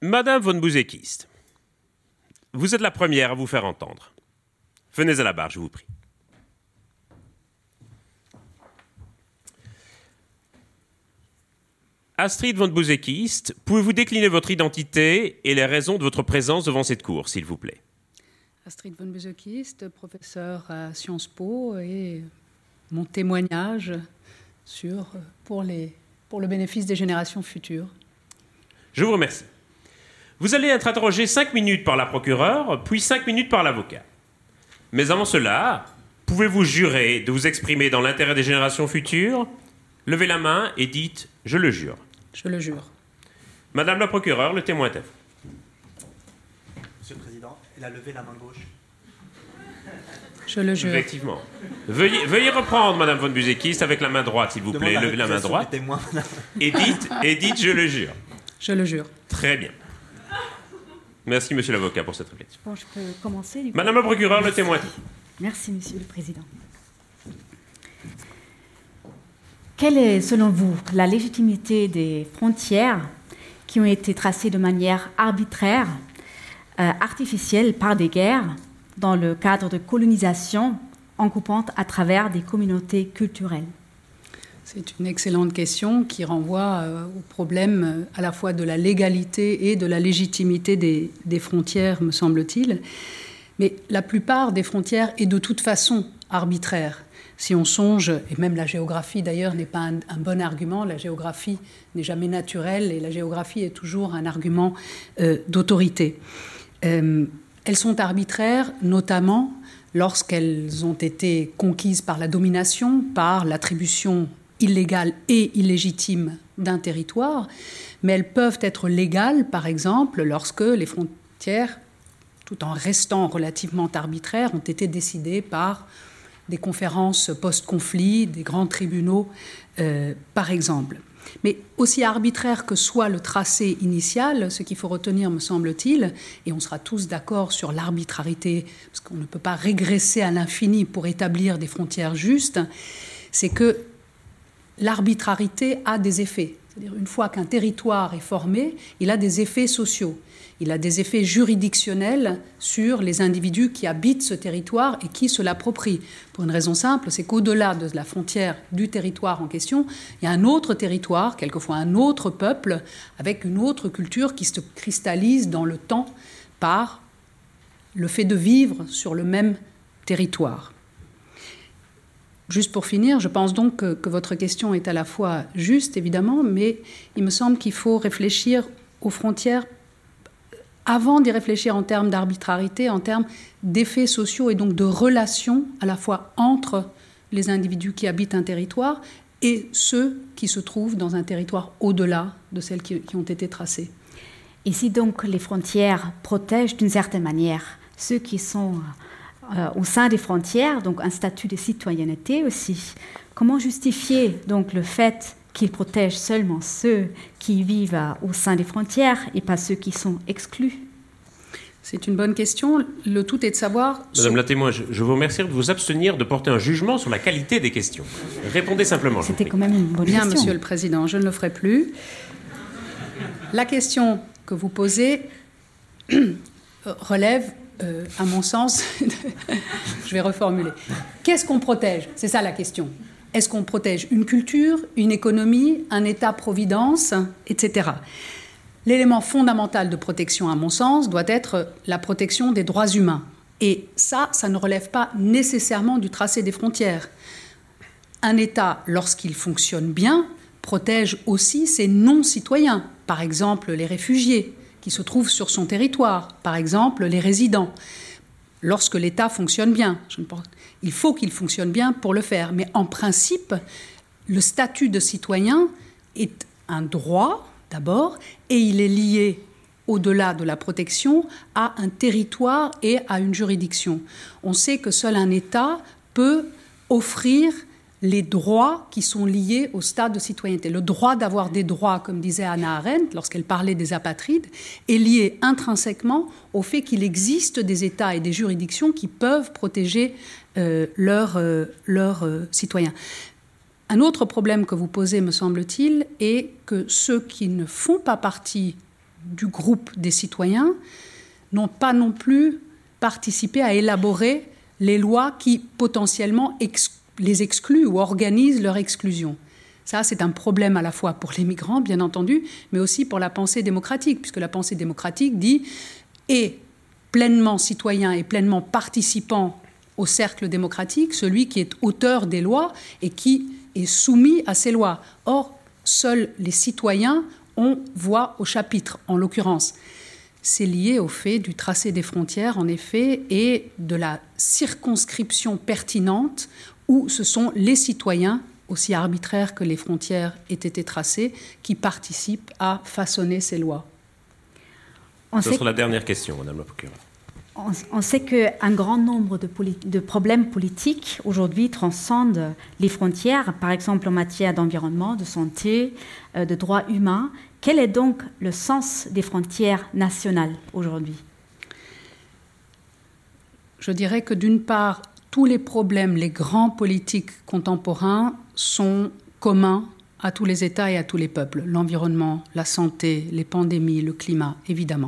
Madame von Buzekist, vous êtes la première à vous faire entendre. Venez à la barre, je vous prie. Astrid von Buzekist, pouvez-vous décliner votre identité et les raisons de votre présence devant cette cour, s'il vous plaît? Astrid von Buzekist, professeure à Sciences Po, et mon témoignage pour le bénéfice des générations futures. Je vous remercie. Vous allez être interrogé 5 minutes par la procureure, puis 5 minutes par l'avocat. Mais avant cela, pouvez-vous jurer de vous exprimer dans l'intérêt des générations futures? Levez la main et dites « Je le jure ». Je le jure. Madame la procureure, le témoin est à vous. Monsieur le Président, il a levé la main gauche. Je le jure. Effectivement. Veuillez reprendre, Madame von Buzekist, avec la main droite, s'il vous plaît. Levez la main droite. Et dites « Je le jure ». Je le jure. Très bien. Merci, monsieur l'avocat, pour cette réflexion. Bon, je peux commencer du coup. Madame la procureure, le témoin est à vous. Merci, Monsieur le Président. Quelle est, selon vous, la légitimité des frontières qui ont été tracées de manière arbitraire, artificielle par des guerres, dans le cadre de colonisation en coupant à travers des communautés culturelles? C'est une excellente question qui renvoie au problème à la fois de la légalité et de la légitimité des frontières, me semble-t-il. Mais la plupart des frontières est de toute façon arbitraire. Si on songe, et même la géographie d'ailleurs n'est pas un bon argument, la géographie n'est jamais naturelle et la géographie est toujours un argument d'autorité. Elles sont arbitraires notamment lorsqu'elles ont été conquises par la domination, par l'attribution illégale et illégitime d'un territoire, mais elles peuvent être légales, par exemple, lorsque les frontières, tout en restant relativement arbitraires, ont été décidées par des conférences post-conflit, des grands tribunaux, par exemple. Mais aussi arbitraire que soit le tracé initial, ce qu'il faut retenir, me semble-t-il, et on sera tous d'accord sur l'arbitrarité, parce qu'on ne peut pas régresser à l'infini pour établir des frontières justes, c'est que l'arbitrarité a des effets. C'est-à-dire, une fois qu'un territoire est formé, il a des effets sociaux. Il a des effets juridictionnels sur les individus qui habitent ce territoire et qui se l'approprient. Pour une raison simple, c'est qu'au-delà de la frontière du territoire en question, il y a un autre territoire, quelquefois un autre peuple, avec une autre culture qui se cristallise dans le temps par le fait de vivre sur le même territoire. Juste pour finir, je pense donc que votre question est à la fois juste, évidemment, mais il me semble qu'il faut réfléchir aux frontières avant d'y réfléchir en termes d'arbitrarité, en termes d'effets sociaux et donc de relations à la fois entre les individus qui habitent un territoire et ceux qui se trouvent dans un territoire au-delà de celles qui ont été tracées. Et si donc les frontières protègent d'une certaine manière ceux qui sont au sein des frontières, donc un statut de citoyenneté aussi, comment justifier donc le fait qu'ils protègent seulement ceux qui vivent au sein des frontières et pas ceux qui sont exclus? C'est une bonne question. Le tout est de savoir... Madame la témoin, je vous remercie de vous abstenir de porter un jugement sur la qualité des questions. Répondez simplement. C'était quand même une bonne question. Bien, Monsieur le Président, je ne le ferai plus. La question que vous posez relève, à mon sens... je vais reformuler. Qu'est-ce qu'on protège? C'est ça la question. Est-ce qu'on protège une culture, une économie, un État-providence, etc. L'élément fondamental de protection, à mon sens, doit être la protection des droits humains. Et ça ne relève pas nécessairement du tracé des frontières. Un État, lorsqu'il fonctionne bien, protège aussi ses non-citoyens, par exemple les réfugiés qui se trouvent sur son territoire, par exemple les résidents. Lorsque l'État fonctionne bien, il faut qu'il fonctionne bien pour le faire. Mais en principe, le statut de citoyen est un droit, d'abord, et il est lié, au-delà de la protection, à un territoire et à une juridiction. On sait que seul un État peut offrir les droits qui sont liés au stade de citoyenneté. Le droit d'avoir des droits, comme disait Hannah Arendt lorsqu'elle parlait des apatrides, est lié intrinsèquement au fait qu'il existe des États et des juridictions qui peuvent protéger leurs citoyens. Un autre problème que vous posez, me semble-t-il, est que ceux qui ne font pas partie du groupe des citoyens n'ont pas non plus participé à élaborer les lois qui potentiellement les excluent ou organisent leur exclusion. Ça, c'est un problème à la fois pour les migrants, bien entendu, mais aussi pour la pensée démocratique, puisque la pensée démocratique dit « est pleinement citoyen et pleinement participant au cercle démocratique celui qui est auteur des lois et qui est soumis à ces lois ». Or, seuls les citoyens ont voix au chapitre, en l'occurrence. C'est lié au fait du tracé des frontières, en effet, et de la circonscription pertinente où ce sont les citoyens, aussi arbitraires que les frontières aient été tracées, qui participent à façonner ces lois. Ce sera la dernière question, Madame la procureure. On sait qu'un grand nombre de problèmes politiques aujourd'hui transcendent les frontières, par exemple en matière d'environnement, de santé, de droits humains. Quel est donc le sens des frontières nationales aujourd'hui ? Je dirais que d'une part, tous les problèmes, les grands politiques contemporains sont communs à tous les États et à tous les peuples. L'environnement, la santé, les pandémies, le climat, évidemment.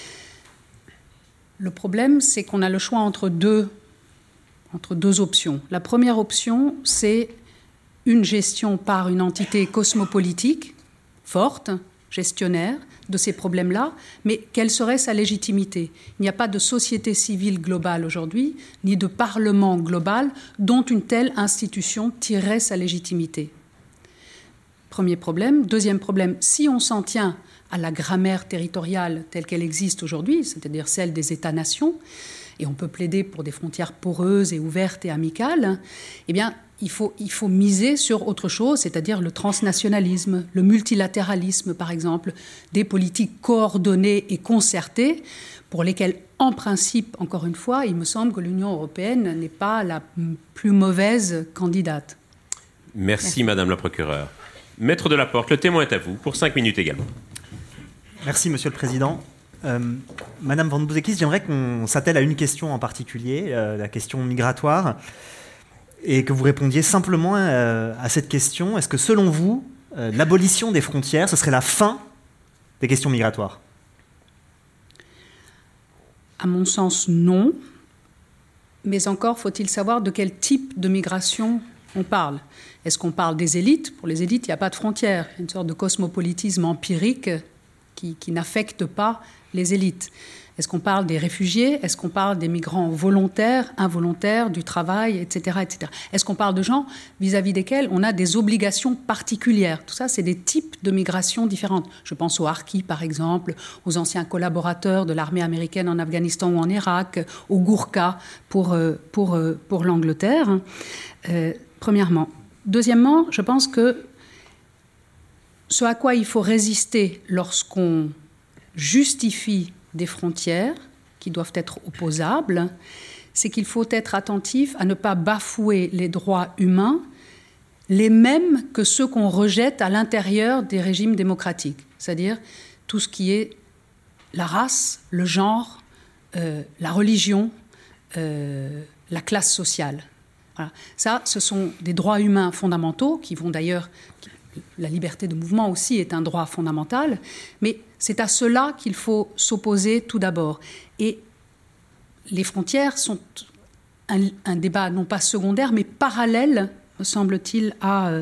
Le problème, c'est qu'on a le choix entre deux options. La première option, c'est une gestion par une entité cosmopolitique, forte, gestionnaire de ces problèmes-là, mais quelle serait sa légitimité ? Il n'y a pas de société civile globale aujourd'hui, ni de parlement global dont une telle institution tirerait sa légitimité. Premier problème. Deuxième problème, si on s'en tient à la grammaire territoriale telle qu'elle existe aujourd'hui, c'est-à-dire celle des États-nations, et on peut plaider pour des frontières poreuses et ouvertes et amicales, eh bien, il faut miser sur autre chose, c'est-à-dire le transnationalisme, le multilatéralisme, par exemple, des politiques coordonnées et concertées pour lesquelles, en principe, encore une fois, il me semble que l'Union européenne n'est pas la plus mauvaise candidate. Merci, Madame la procureure. Maître de la Porte, le témoin est à vous, pour 5 minutes également. Merci, Monsieur le Président. Madame Van Bouzekis, j'aimerais qu'on s'attelle à une question en particulier, la question migratoire, et que vous répondiez simplement à cette question. Est-ce que, selon vous, l'abolition des frontières, ce serait la fin des questions migratoires ? À mon sens, non. Mais encore faut-il savoir de quel type de migration on parle. Est-ce qu'on parle des élites ? Pour les élites, il n'y a pas de frontières. Il y a une sorte de cosmopolitisme empirique qui n'affecte pas les élites. Est-ce qu'on parle des réfugiés ? Est-ce qu'on parle des migrants volontaires, involontaires, du travail, etc., etc. Est-ce qu'on parle de gens vis-à-vis desquels on a des obligations particulières ? Tout ça, c'est des types de migration différentes. Je pense aux Harkis, par exemple, aux anciens collaborateurs de l'armée américaine en Afghanistan ou en Irak, aux Gourkhas pour l'Angleterre, premièrement. Deuxièmement, je pense que ce à quoi il faut résister lorsqu'on justifie des frontières qui doivent être opposables, c'est qu'il faut être attentif à ne pas bafouer les droits humains, les mêmes que ceux qu'on rejette à l'intérieur des régimes démocratiques, c'est-à-dire tout ce qui est la race, le genre, la religion, la classe sociale. Voilà. Ça, ce sont des droits humains fondamentaux qui vont d'ailleurs... La liberté de mouvement aussi est un droit fondamental, mais c'est à cela qu'il faut s'opposer tout d'abord. Et les frontières sont un débat non pas secondaire, mais parallèle, me semble-t-il, à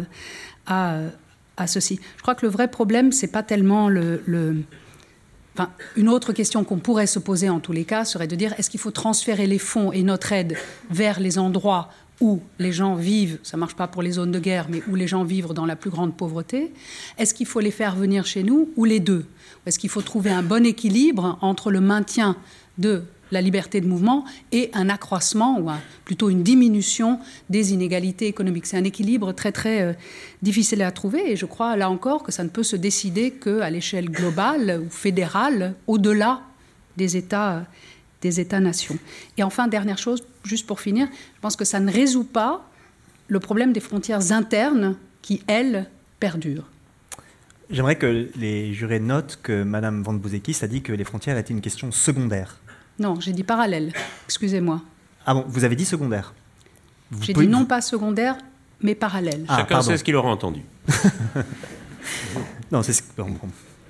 ceci. Je crois que le vrai problème, c'est pas tellement Enfin, une autre question qu'on pourrait se poser en tous les cas serait de dire est-ce qu'il faut transférer les fonds et notre aide vers les endroits où les gens vivent, ça ne marche pas pour les zones de guerre, mais où les gens vivent dans la plus grande pauvreté? Est-ce qu'il faut les faire venir chez nous ou les deux? Est-ce qu'il faut trouver un bon équilibre entre le maintien de la liberté de mouvement et un accroissement ou plutôt une diminution des inégalités économiques? C'est un équilibre très très difficile à trouver et je crois là encore que ça ne peut se décider qu'à l'échelle globale ou fédérale, au-delà des États-nations. Et enfin, dernière chose, juste pour finir, je pense que ça ne résout pas le problème des frontières internes qui, elles, perdurent. J'aimerais que les jurés notent que Mme Van Bouzekis a dit que les frontières étaient une question secondaire. Non, j'ai dit parallèle, excusez-moi. Ah bon, vous avez dit secondaire. J'ai dit non pas secondaire, mais parallèle. Chacun sait ce qu'il aura entendu. Non, c'est...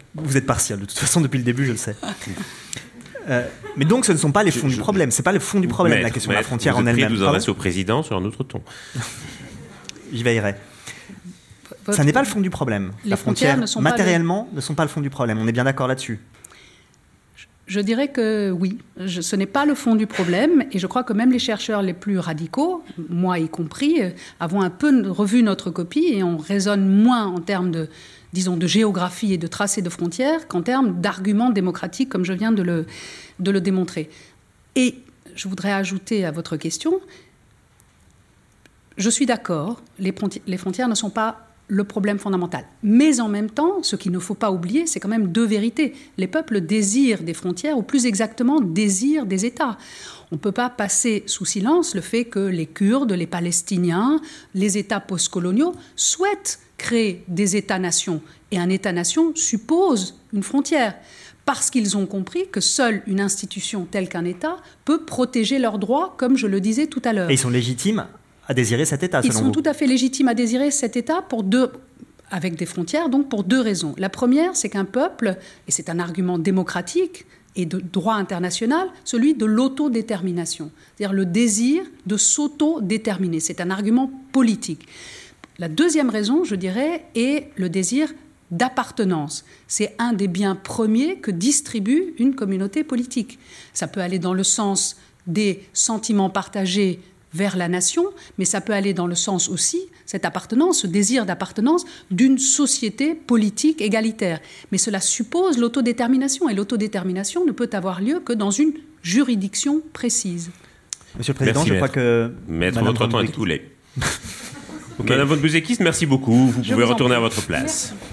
Vous êtes partial, de toute façon, depuis le début, je le sais. Mais donc, ce ne sont pas les fonds du problème. C'est pas le fond du problème, la question de la frontière en elle-même. Vous adressez au président sur un autre ton. J'y veillerai. Ça n'est pas le fond du problème. Les la frontière, matériellement, ne sont pas le fond du problème. On est bien d'accord là-dessus. Je dirais que oui, ce n'est pas le fond du problème, et je crois que même les chercheurs les plus radicaux, moi y compris, avons un peu revu notre copie et on raisonne moins en termes de, disons, de géographie et de tracé de frontières qu'en termes d'arguments démocratiques, comme je viens de le démontrer. Et je voudrais ajouter à votre question, je suis d'accord, les frontières ne sont pas le problème fondamental. Mais en même temps, ce qu'il ne faut pas oublier, c'est quand même deux vérités. Les peuples désirent des frontières, ou plus exactement, désirent des États. On ne peut pas passer sous silence le fait que les Kurdes, les Palestiniens, les États postcoloniaux souhaitent créer des États-nations. Et un État-nation suppose une frontière, parce qu'ils ont compris que seule une institution telle qu'un État peut protéger leurs droits, comme je le disais tout à l'heure. Et ils sont légitimes à désirer cet État, selon vous? Ils sont tout à fait légitimes à désirer cet État avec des frontières, donc pour deux raisons. La première, c'est qu'un peuple, et c'est un argument démocratique et de droit international, celui de l'autodétermination, c'est-à-dire le désir de s'autodéterminer. C'est un argument politique. La deuxième raison, je dirais, est le désir d'appartenance. C'est un des biens premiers que distribue une communauté politique. Ça peut aller dans le sens des sentiments partagés vers la nation, mais ça peut aller dans le sens aussi, cette appartenance, ce désir d'appartenance d'une société politique égalitaire. Mais cela suppose l'autodétermination, et l'autodétermination ne peut avoir lieu que dans une juridiction précise. Monsieur le Président, merci, je crois que... Maître, votre temps est écoulé. Madame von Buzekis, merci beaucoup. Vous pouvez retourner à votre place. Merci.